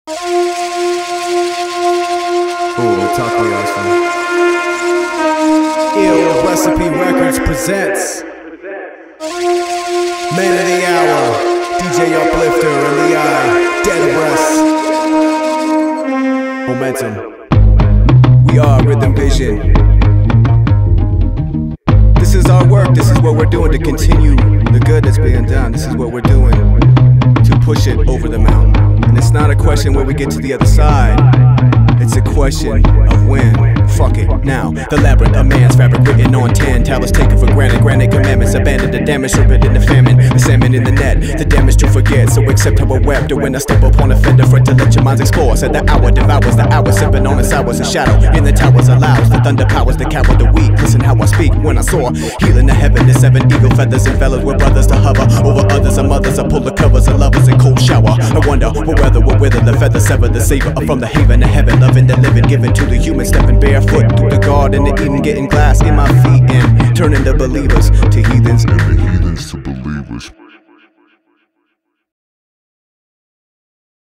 Ooh, talk me awesome. Ill Recipe Records presents Man of the Hour, DJ Uplifter and the Eye, Dead Breaths, Momentum. We are Rhythm Vision. This is our work, this is what we're doing to continue the good that's being done. This is what we're doing to push it over the mountain. And it's not a question where we get to the other side, it's a question of when. Fuck it, now. The labyrinth of man's fabric written on 10 tablets taken for granted. Granted commandments abandoned, the damage stripped in the famine. The salmon in the net, the damage to forget. So accept how I wept, or when I step upon a fender for to let your minds explore. Said the hour devours the hour, sipping on its hours. A shadow in the towers allows the thunder powers the coward, the weak. Listen how I speak when I soar, healing the heaven. The 7 eagle feathers and fellows with brothers to hover over others and mothers. I pull the covers of lovers in cold shower. I wonder what weather will wither the feather, sever the savor from the haven of heaven. Loving the living, given to the human, stepping barefoot through the garden and Eden, getting glass in my feet and turning the believers to heathens and the heathens to believers.